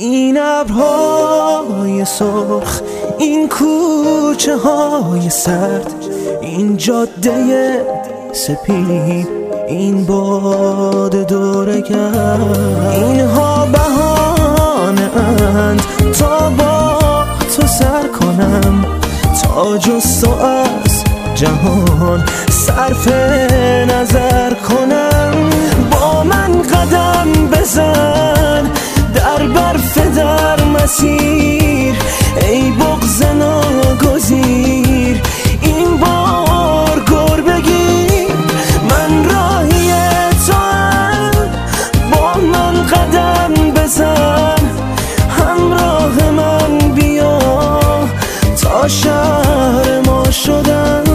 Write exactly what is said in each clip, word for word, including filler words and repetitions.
این ابرهای سرخ، این کوچه های سرد، این جاده سپید، این باد دورگرد، اینها بهانه اند تا با تو سر کنم، تا جز تو از جهان صرف نظر کنم. با من قدم بزن در برف در مسیر، ای بغض ناگزیر این بار گر بگیر. من راهی تو هم، با من قدم بزن، همراه من بیا تا شهر ما شدن.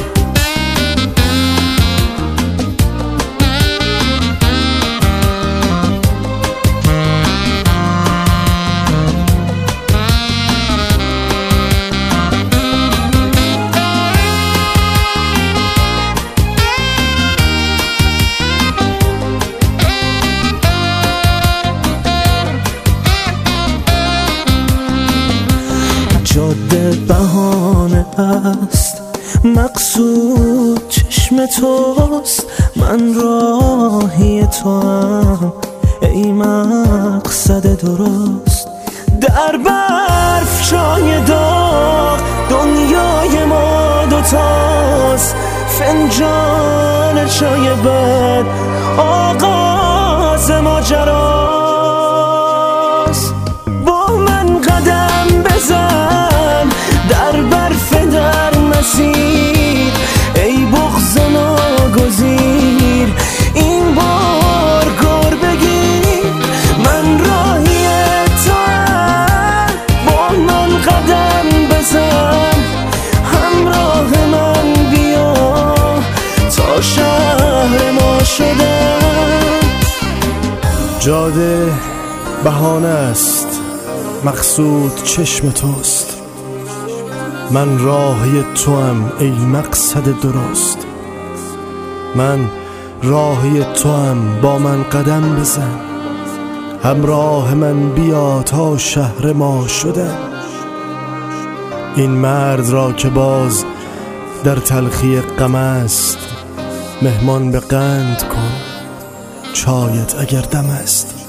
جاده بهانه است، مقصود چشم توست. من راهی تو هم، ای مقصد درست. در برف چای داغ دنیای ما دوتاست، فنجان چای بد آغاز ماجراست. با من قدم بزن در برف در مسیر، ای بغض ناگزیر این بار گر بگیر. من راهی تو هم، با من قدم بزن، همراه من بیا تا شهر ما شدن. جاده بهانه است، مقصود چشم توست. من راهی تو هم، ای مقصد درست. من راهی تو هم، با من قدم بزن، همراه من بیا تا شهر ما شدن. این مرد را که باز در تلخی غم است، مهمان به قند کن چایت اگر دم است.